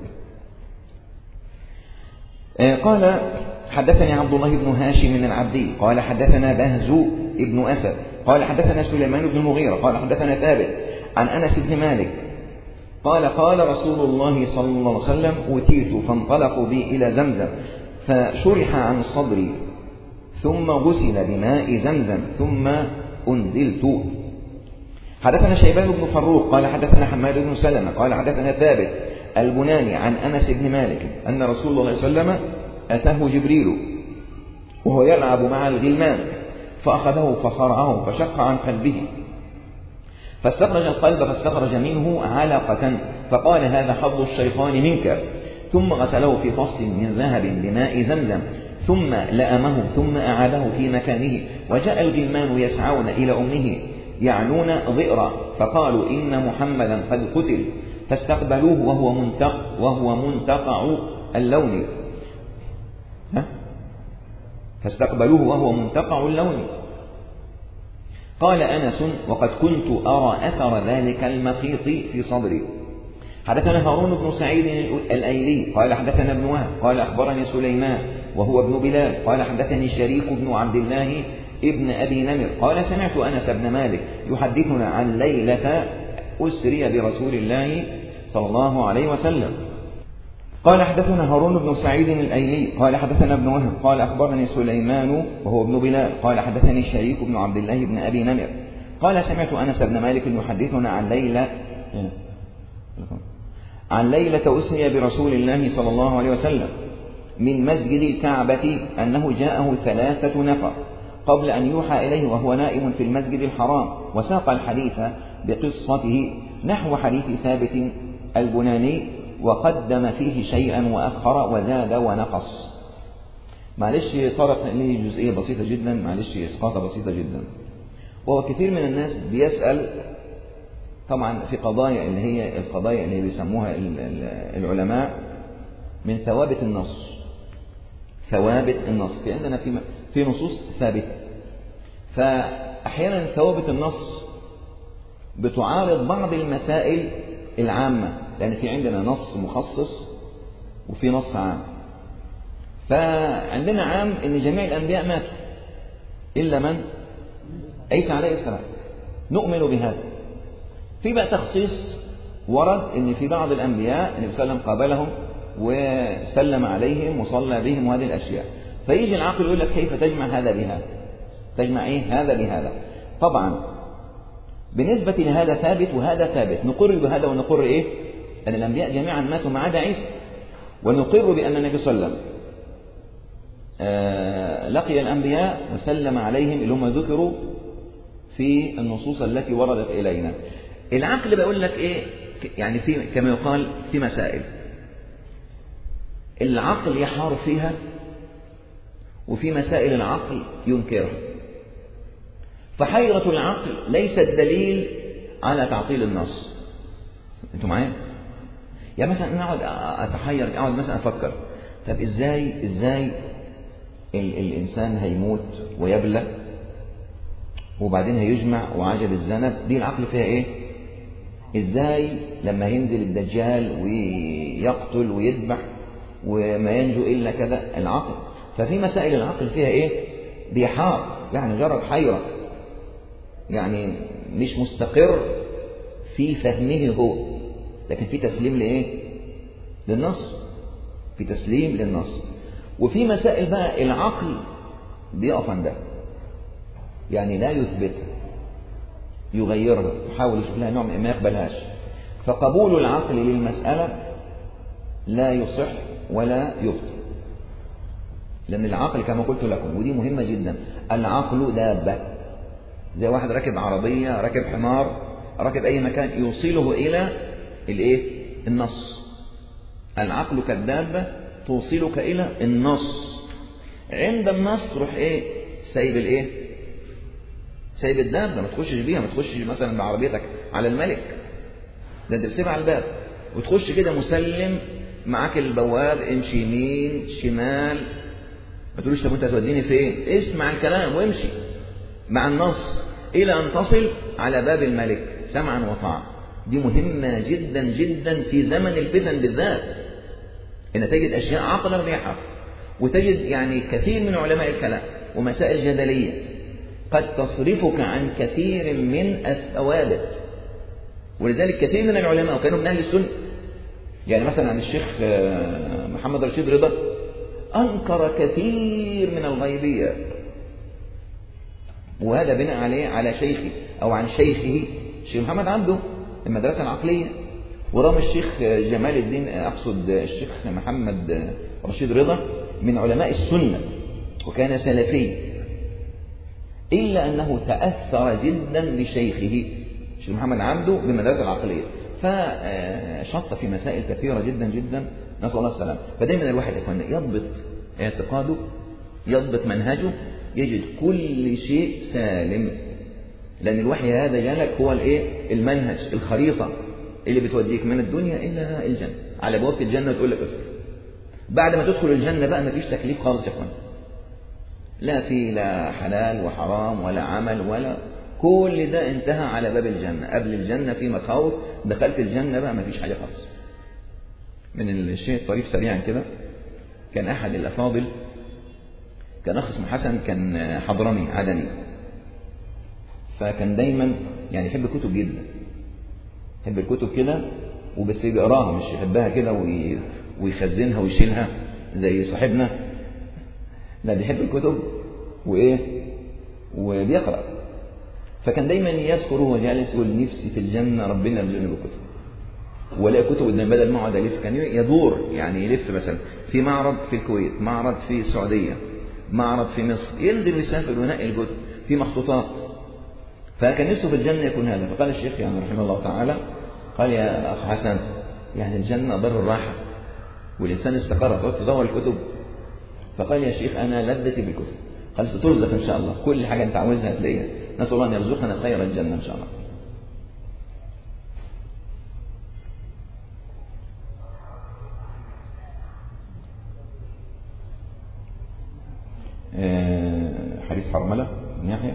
قال حدثني عبد الله بن هاشم العبدي قال حدثنا بهز بن أسد قال حدثنا سليمان بن المغيرة قال حدثنا ثابت عن أنس بن مالك قال قال رسول الله صلى الله عليه وسلم أوتيت فانطلقوا بي إلى زمزم فشرح عن صدري ثم غسل بماء زمزم ثم أنزلت. حدثنا شيبان بن فروق قال حدثنا حماد بن سلمة قال حدثنا ثابت البناني عن أنس بن مالك أن رسول الله صلى الله عليه وسلم أتاه جبريل وهو يلعب مع الغلمان فأخذه فصرعه فشق عن قلبه فاستخرج القلب فاستخرج منه علقة فقال هذا حظ الشيطان منك، ثم غسله في طست من ذهب بماء زمزم ثم لأمه ثم أعاده في مكانه. وجاء الغلمان يسعون إلى أمه يعنون ضئرا فقالوا إن محمدا قد قتل فاستقبلوه وهو منتقع اللون فاستقبلوه وهو منتقع اللون. قال أنس وقد كنت أرى أثر ذلك المخيط في صدري. حدثنا هارون بن سعيد الأيلي قال حدثنا ابن وهب قال أخبرني سليمان وهو ابن بلال قال حدثني شريك بن عبد الله ابن أبي نمر قال سمعت أنس بن مالك يحدثنا عن ليلة أسري برسول الله صلى الله عليه وسلم. قال حدثنا هارون بن سعيد الأيلي قال حدثنا ابن وهب قال أخبرني سليمان وهو ابن بلال قال حدثني شريك بن عبد الله بن أبي نمر قال سمعت أنس بن مالك يحدثنا عن ليلة أسري برسول الله صلى الله عليه وسلم من مسجد الكعبة أنه جاءه 3 نفر قبل أن يوحى إليه وهو نائم في المسجد الحرام، وساق الحديث بقصته نحو حديث ثابت البناني وقدم فيه شيئا وأخر وزاد ونقص. معلش طرق لي جزئية بسيطة جدا، معلش إسقاطة بسيطة جدا. وهو كثير من الناس بيسأل طبعا في قضايا اللي هي القضايا اللي بيسموها العلماء من ثوابت النص. ثوابت النص في عندنا في نصوص ثابتة، فأحيانا ثوابت النص بتعارض بعض المسائل العامة، لأن في عندنا نص مخصص وفي نص عام. فعندنا عام إن جميع الأنبياء ماتوا إلا من؟ عيسى عليه السلام، نؤمن بهذا. في بقى تخصيص ورد إن في بعض الأنبياء النبي صلى الله عليه وسلم قابلهم وسلم عليهم وصلى بهم وهذه الأشياء. فيجي العقل يقول لك كيف تجمع هذا بهذا؟ تجمع إيه هذا بهذا؟ طبعا بالنسبة لهذا ثابت وهذا ثابت، نقر بهذا ونقر إيه؟ أن الأنبياء جميعا ماتوا ما عدا عيسى، ونقر بأن النبي صلى الله عليه وسلم لقي الأنبياء وسلم عليهم اللي هم ذكروا في النصوص التي وردت إلينا. العقل بقول لك إيه يعني، في كما يقال في مسائل العقل يحار فيها، وفي مسائل العقل ينكرها. فحيرة العقل ليست دليل على تعطيل النص. انتوا معايا؟ يعني مثلا انا اقعد اتحير، اقعد مثلا افكر، طب ازاي الانسان هيموت ويبلى وبعدين هيجمع وعجل الذنب، دي العقل فيها ايه؟ ازاي لما ينزل الدجال ويقتل ويذبح وما ينجو الا كذا، العقل. ففي مسائل العقل فيها ايه؟ بيحار، يعني جرد حيرة، يعني مش مستقر في فهمه هو، لكن في تسليم لايه؟ للنص، في تسليم للنص. وفي مسائل بقى العقل بيقف عندها، يعني لا يثبتها، يغيرها، يحاول يشوف لها نوع ما يقبلهاش. فقبول العقل للمسألة لا يصح ولا يبطل، لأن العقل كما قلت لكم، ودي مهمة جدا، العقل دابة، زي واحد راكب عربية، راكب حمار، راكب أي مكان يوصله إلى الإيه؟ النص. العقل كالدابة توصلك إلى النص، عند النص تروح إيه؟ سايب الإيه؟ سايب الدابة، ما تخشش بيها، ما تخشش مثلا بعربيتك على الملك، ده أنت بتسيبها على الباب وتخش كده مسلم، معاك البواب، امشي يمين شمال، ما تقولوش طب أنت هتوديني فين؟ اسمع الكلام وامشي مع النص إلى أن تصل على باب الملك سمعا وطاعة. دي مهمة جدا جدا في زمن الفتن بالذات، إن تجد أشياء عقلا بيحق، وتجد يعني كثير من علماء الكلام ومسائل جدلية قد تصرفك عن كثير من الثوابت. ولذلك كثير من العلماء وكانوا من أهل السنة، يعني مثلا عن الشيخ محمد رشيد رضا أنكر كثير من الغيبيات، وهذا بناء عليه على شيخه أو عن شيخه الشيخ محمد عبده المدرسة العقلية. ورغم الشيخ جمال الدين، أقصد الشيخ محمد رشيد رضا من علماء السنة وكان سلفي، إلا أنه تأثر جدا بشيخه الشيخ محمد عبده بالمدرسة العقلية، فشط في مسائل كثيرة جدا جدا، نسأل الله السلام. فدايما الواحد يكون يضبط اعتقاده، يضبط منهجه، يجد كل شيء سالم، لأن الوحي هذا جالك هو الايه؟ المنهج، الخريطة اللي بتوديك من الدنيا إلى الجنة، على بوابة الجنة تقول لك ادخل. بعد ما تدخل الجنة بقى مفيش تكليف خالص يا اخوان، لا حلال وحرام ولا عمل ولا، كل ده انتهى على باب الجنة. قبل الجنة في مخاوف، دخلت الجنة بقى مفيش حاجة خالص. من الشيء الطريف سريعا كده، كان أحد الأفاضل، كان أخ اسمه حسن، كان حضرمي عدني، فكان دايما يعني يحب الكتب جدا، يحب الكتب كده، وبس بيقراها، مش يحبها كده ويخزنها ويشيلها زي صاحبنا، لا بيحب الكتب وإيه وبيقرأ. فكان دايما يذكر وهو جالس يقول نفسي في الجنة ربنا يرزقني بالكتب، ولا كتب قدام، بدل ما اقعد الف كان يدور، يعني يلف مثلا في معرض في الكويت، معرض في السعودية، معرض في مصر، ينزل ويسافر وينقي الكتب في مخطوطات. فكان نفسه في الجنة يكون هذا. فقال الشيخ يعني رحمه الله تعالى، قال يا أخ حسن، يعني الجنة دار الراحة والإنسان استقر تقعد تدور الكتب. فقال يا شيخ أنا لذتي بالكتب، قال سترزق إن شاء الله، كل حاجة أنت عاوزها هتلاقيها، نسأل الله أن يرزقنا خير الجنة إن شاء الله. حديث حرملة بن يحيى.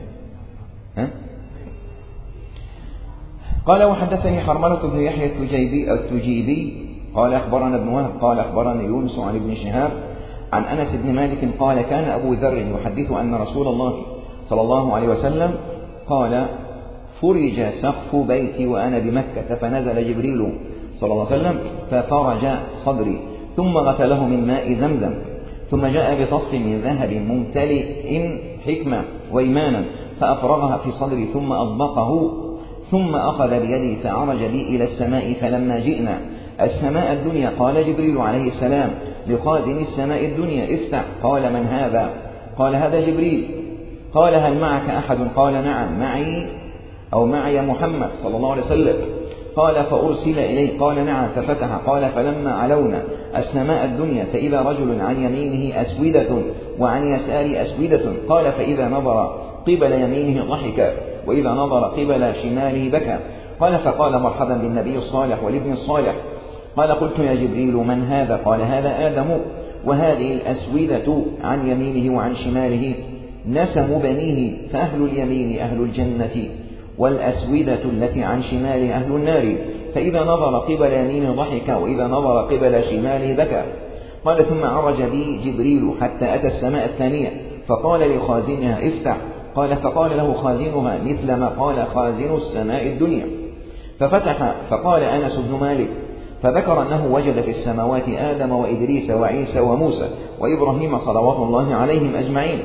قال وحدثني حرملة بن يحيى التجيبي قال أخبرنا ابن وهب قال أخبرني يونس عن ابن شهاب عن أنس بن مالك قال كان أبو ذر يحدث أن رسول الله صلى الله عليه وسلم قال فرج سقف بيتي وأنا بمكة فنزل جبريل صلى الله عليه وسلم ففرج صدري ثم غسله من ماء زمزم ثم جاء بطص من ذهب ممتلئ حكمة وإيمانا فأفرغها في صدري ثم أطبقه ثم أخذ بيدي فعرج بي إلى السماء فلما جئنا السماء الدنيا قال جبريل عليه السلام لخادم السماء الدنيا افتح. قال من هذا؟ قال هذا جبريل. قال هل معك أحد؟ قال نعم معي أو معي محمد صلى الله عليه وسلم. قال فأرسل إليه؟ قال نعم. ففتح. قال فلما علونا السماء الدنيا فإذا رجل عن يمينه أسودة وعن يساره أسودة. قال فإذا نظر قبل يمينه ضحك وإذا نظر قبل شماله بكى. قال فقال مرحبا بالنبي الصالح والابن الصالح. قال قلت يا جبريل من هذا؟ قال هذا آدم، وهذه الأسودة عن يمينه وعن شماله نسم بنيه، فأهل اليمين أهل الجنة والأسودة التي عن شماله أهل النار. فإذا نظر قبل يمينه ضحك وإذا نظر قبل شماله بكى. قال ثم عرج بي جبريل حتى أتى السماء الثانية فقال لخازنها افتح. قال فقال له خازنها مثل ما قال خازن السماء الدنيا. ففتح. فقال أنس بن مالك فذكر أنه وجد في السماوات آدم وإدريس وعيسى وموسى وإبراهيم صلوات الله عليهم أجمعين،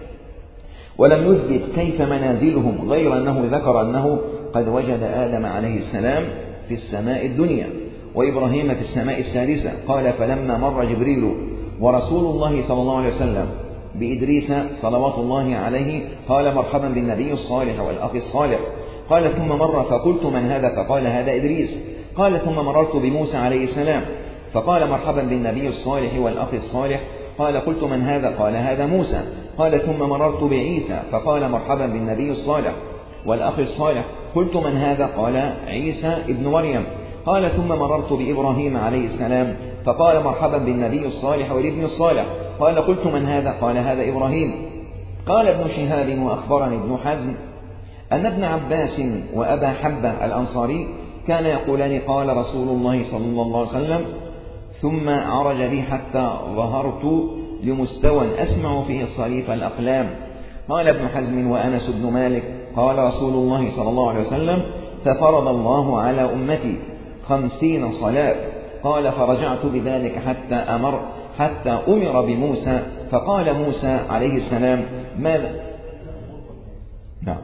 ولم يثبت كيف منازلهم غير أنه ذكر أنه قد وجد آدم عليه السلام في السماء الدنيا وإبراهيم في السماء السادسة. قال فلما مر جبريل ورسول الله صلى الله عليه وسلم بإدريس صلوات الله عليه قال مرحبا بالنبي الصالح والأخ الصالح. قال ثم مر فقلت من هذا؟ فقال هذا إدريس. قال ثم مررت بموسى عليه السلام فقال مرحبا بالنبي الصالح والأخ الصالح. قال قلت من هذا؟ قال هذا موسى. قال ثم مررت بعيسى فقال مرحبا بالنبي الصالح والأخ الصالح. قلت من هذا؟ قال عيسى ابن مريم. قال ثم مررت بإبراهيم عليه السلام فقال مرحبا بالنبي الصالح والابن الصالح. قال قلت من هذا؟ قال هذا إبراهيم. قال ابن شهاب وأخبرني ابن حزم أن ابن عباس وأبا حبة الأنصاري كان يقولان قال رسول الله صلى الله عليه وسلم ثم عرج بي حتى ظهرت لمستوى أسمع فيه صريف الأقلام. قال ابن حزم وأنس بن مالك قال رسول الله صلى الله عليه وسلم ففرض الله على أمتي 50 صلاة. قال فرجعت بذلك حتى أمر بموسى فقال موسى عليه السلام ماذا؟ نعم.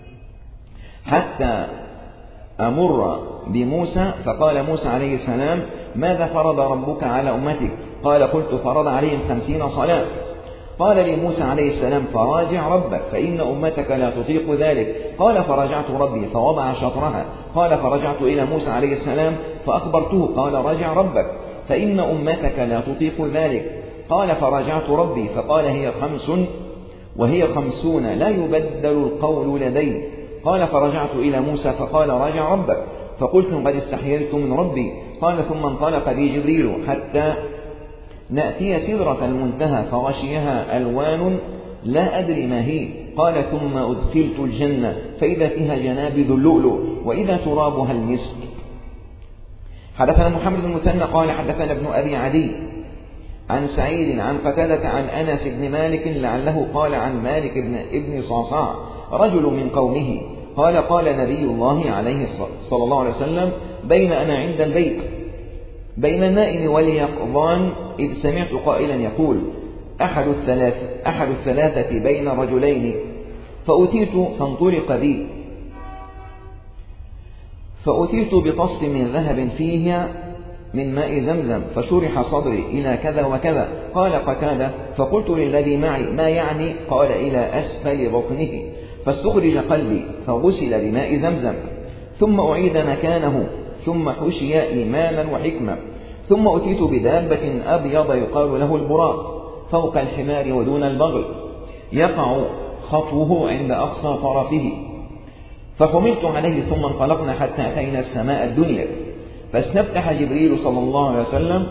حتى أمر بموسى فقال موسى عليه السلام ماذا فرض ربك على أمتك؟ قال قلت فرض عليهم 50 صلاة. قال لي موسى عليه السلام فراجع ربك فإن أمتك لا تطيق ذلك. قال فرجعت ربي فوضع شطرها. قال فرجعت إلى موسى عليه السلام فأخبرته قال راجع ربك فإن أمتك لا تطيق ذلك. قال فرجعت ربي فقال هي 5 وهي 50 لا يبدل القول لدي. قال فرجعت إلى موسى فقال راجع ربك فقلت قد استحييت من ربي. قال ثم انطلق بي جبريل حتى نأتي سدرة المنتهى فغشيها ألوان لا أدري ما هي. قال ثم أدخلت الجنة فإذا فيها جنابذ اللؤلؤ وإذا ترابها المسك. حدثنا محمد بن المثنى قال حدثنا ابن أبي عدي عن سعيد عن قتادة عن أنس بن مالك لعله قال عن مالك ابن صعصاع رجل من قومه قال قال نبي الله عليه صلى الله عليه وسلم بين أنا عند البيت بين النائم واليقظان إذ سمعت قائلا يقول أحد الثلاثة بين رجلين فأتيت بطست من ذهب فيها من ماء زمزم فشرح صدري إلى كذا وكذا. قال قتادة فقلت للذي معي ما يعني؟ قال إلى أسفل بطنه. فاستخرج قلبي فغسل بماء زمزم ثم أعيد مكانه ثم حشي إيمانا وحكمة. ثم أتيت بدابة أبيض يقال له البراق فوق الحمار ودون البغل يقع خطوه عند أقصى طرفه فحملت عليه ثم انطلقنا حتى أتينا السماء الدنيا فاستفتح جبريل صلى الله عليه وسلم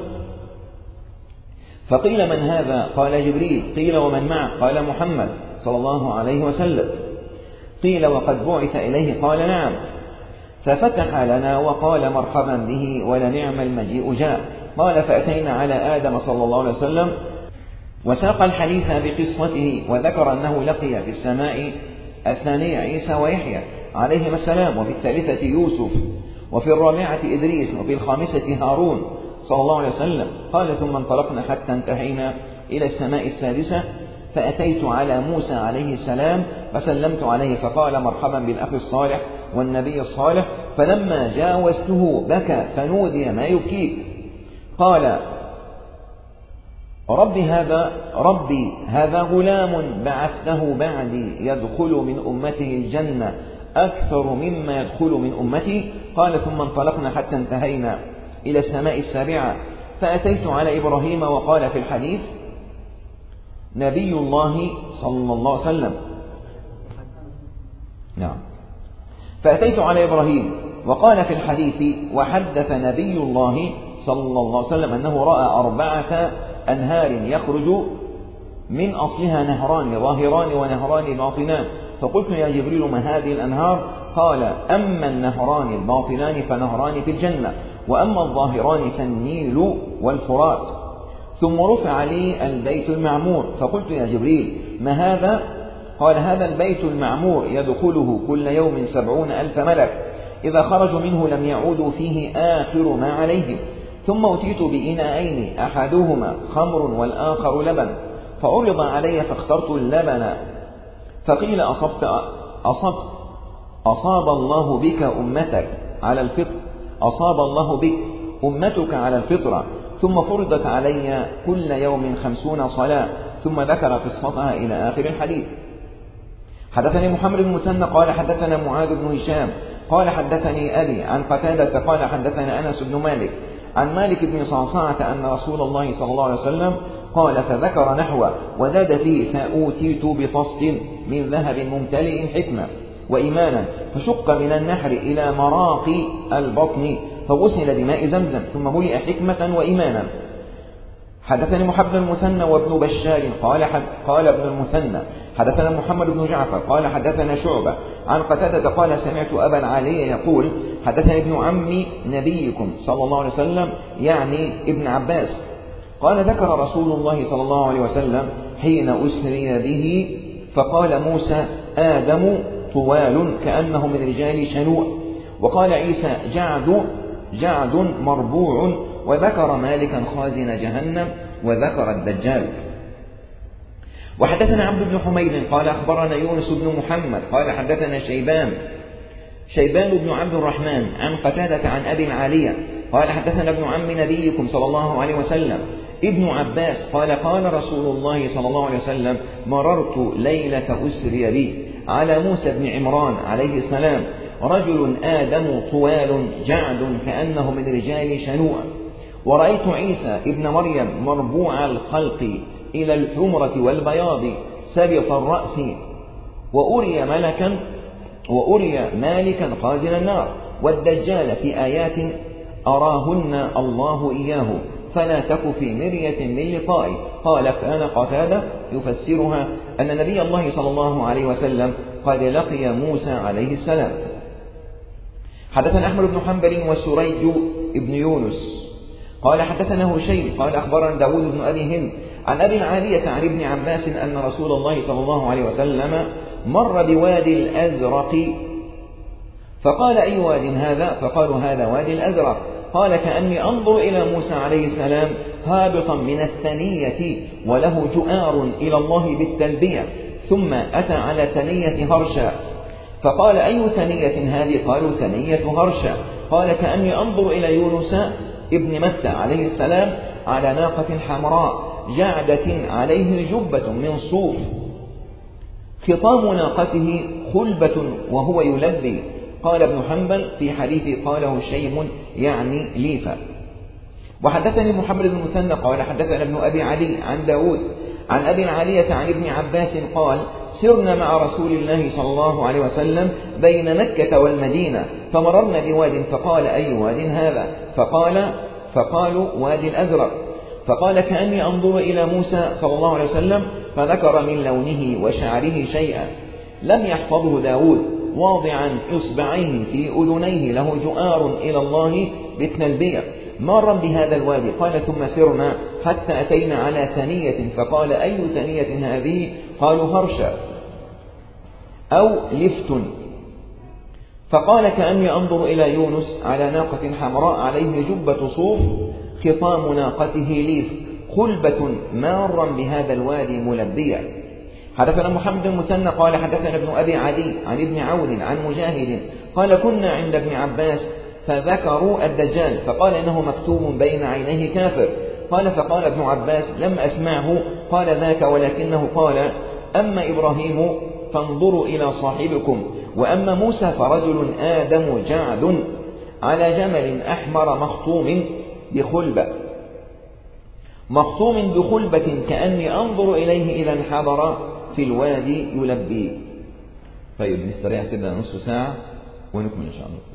فقيل من هذا؟ قال جبريل. قيل ومن معه؟ قال محمد صلى الله عليه وسلم. قيل وقد بعث إليه؟ قال نعم. ففتح لنا وقال مرحبا به ولنعم المجيء جاء. قال فأتينا على آدم صلى الله عليه وسلم وساق الحديث بقصته وذكر أنه لقي في السماء الثانية عيسى ويحيى عليهما السلام وفي الثالثة يوسف وفي الرابعة إدريس وفي الخامسة هارون صلى الله عليه وسلم. قال ثم انطلقنا حتى انتهينا إلى السماء السادسة فأتيت على موسى عليه السلام فسلمت عليه فقال مرحبا بالأخ الصالح والنبي الصالح. فلما جاوزته بكى فنودي ما يبكيك؟ قال ربي هذا غلام بعثته بعدي يدخل من أمته الجنة أكثر مما يدخل من أمتي. قال ثم انطلقنا حتى انتهينا إلى السماء السابعة فأتيت على إبراهيم وقال في الحديث نبي الله صلى الله عليه وسلم. نعم. فأتيت على إبراهيم وقال في الحديث وحدث نبي الله صلى الله عليه وسلم أنه رأى 4 أنهار يخرج من أصلها نهران ظاهران ونهران باطنان. فقلت يا جبريل ما هذه الأنهار؟ قال أما النهران الباطنان فنهران في الجنة وأما الظاهران فالنيل والفرات. ثم رفع لي البيت المعمور فقلت يا جبريل ما هذا؟ قال هذا البيت المعمور يدخله كل يوم 70,000 ملك إذا خرجوا منه لم يعودوا فيه آخر ما عليهم. ثم أتيت بإناءين أحدهما خمر والآخر لبن فعرض علي فاخترت اللبن فقيل أصاب الله بك أمتك على الفطر أصاب الله بك أمتك على الفطرة. ثم فرضت علي كل يوم 50 صلاة ثم ذكر قصتها إلى آخر الحديث. حدثني محمد بن مثنى قال حدثنا معاذ بن هشام قال حدثني أبي عن قتادة قال حدثنا أنس بن مالك عن مالك بن صعصعة أن رسول الله صلى الله عليه وسلم قال فذكر نحوه وزاد فيه فأوتيت بطست من ذهب ممتلئ حكمة وإيمانا فشق من النحر إلى مراقي البطن فغسل بماء زمزم ثم ملئ حكمة وإيمانا. حدثني محمد بن المثنى وابن بشار قال ابن المثنى حدثنا محمد بن جعفر قال حدثنا شعبة عن قتادة قال سمعت أبا العالية يقول حدثني ابن عم نبيكم صلى الله عليه وسلم يعني ابن عباس قال ذكر رسول الله صلى الله عليه وسلم حين أسري به فقال موسى آدم طوال كأنه من رجال شنوء وقال عيسى جعد مربوع وذكر مالكا خازن جهنم وذكر الدجال. وحدثنا عبد بن حميد قال أخبرنا يونس بن محمد قال حدثنا شيبان بن عبد الرحمن عن قتادة عن أبي العالية قال حدثنا ابن عم نبيكم صلى الله عليه وسلم ابن عباس قال قال رسول الله صلى الله عليه وسلم مررت ليلة أسري بي على موسى بن عمران عليه السلام رجل آدم طوال جعد كأنه من رجال شنوء ورأيت عيسى ابن مريم مربوع الخلق إلى الحمرة والبياض سبط الرأس وأري مالكا خازن النار والدجال في آيات أراهن الله إياه فلا تك في مرية من لقائه. قال كان قتادة يفسرها أن نبي الله صلى الله عليه وسلم قد لقي موسى عليه السلام. حدثنا أحمد بن حنبل وسريج بن يونس قال حدثنا هشيم قال أخبرنا داود بن أبي هند عن أبي العالية عن ابن عباس أن رسول الله صلى الله عليه وسلم مر بوادي الأزرق فقال أي واد هذا؟ فقالوا هذا وادي الأزرق. قال كأني أنظر إلى موسى عليه السلام هابطا من الثنية وله جؤار إلى الله بالتلبية ثم أتى على ثنية هرشا فقال أي ثنية هذه؟ قالوا ثنية هرشا. قال كأني أنظر إلى يونس ابن متى عليه السلام على ناقة حمراء جعدة عليه جبة من صوف خطام ناقته خلبة وهو يلبي. قال ابن حنبل في حديث قاله شيم يعني ليفا. وحدثني محمد بن مثنى قال حدثنا ابن أبي علي عن داود عن أبي العالية عن ابن عباس قال سرنا مع رسول الله صلى الله عليه وسلم بين مكة والمدينة فمررنا بواد فقال أي واد هذا؟ فقالوا وادي الأزرق. فقال كأني أنظر إلى موسى صلى الله عليه وسلم فذكر من لونه وشعره شيئا لم يحفظه داود واضعا إصبعيه في أذنيه له جؤار إلى الله بالتلبية مارا بهذا الوادي. قال ثم سرنا حتى أتينا على ثنية فقال أي ثنية هذه؟ قالوا هرشا أو لفت. فقال كأني أنظر إلى يونس على ناقة حمراء عليه جبة صوف خطام ناقته ليف خلبة مارا بهذا الوادي ملبيا. حدثنا محمد بن مثنى قال حدثنا ابن أبي عدي عن ابن عون عن مجاهد قال كنا عند ابن عباس فذكروا الدجال فقال إنه مكتوب بين عينيه كافر قال فقال ابن عباس لم أسمعه قال ذاك ولكنه قال أما إبراهيم فانظروا إلى صاحبكم وأما موسى فرجل آدم جعد على جمل أحمر مخطوم بخلبة كأني أنظر إليه إذا انحدر في الوادي يلبي. طيب نستريح كده نصف ساعة ونكمل إن شاء الله.